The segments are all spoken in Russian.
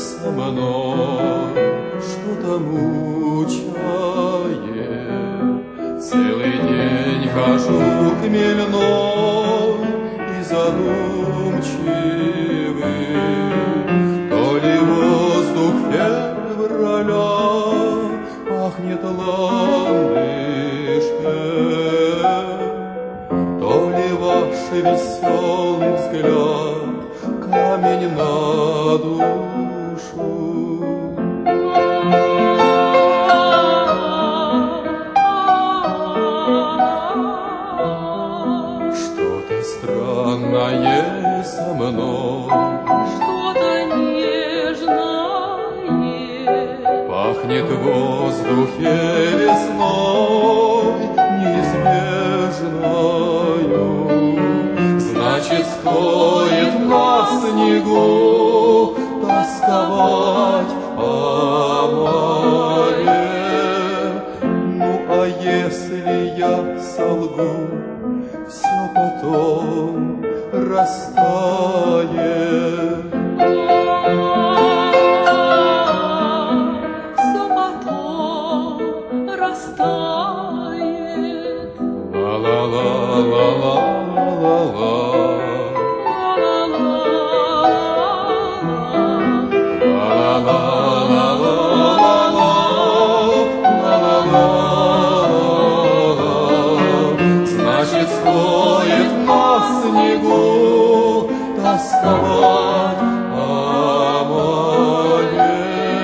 со мной что-то мучает. Целый день хожу хмельной и задумчивый. То ли воздух февраля пахнет ландышем, то ли ваш веселый взгляд камень на душу. Что-то странное со мной, что-то нежное, пахнет в воздухе весной неизбежною. Значит, стоит на снегу тосковать о море. Ну, а если я солгу, все потом растает. все потом растает. Ла-ла-ла-ла-ла-ла-ла. Значит, стоит на снегу тосковать о море.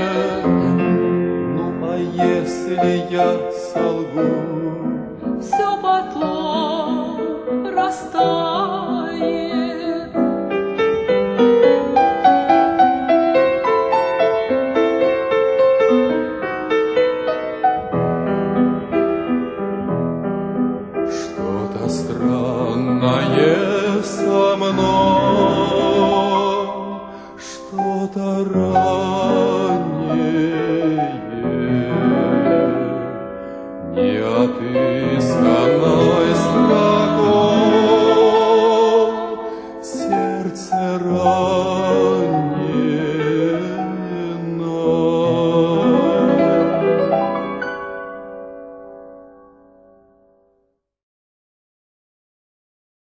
Ну, а если я солгу, все потом растает. что-то странное со мной, что-то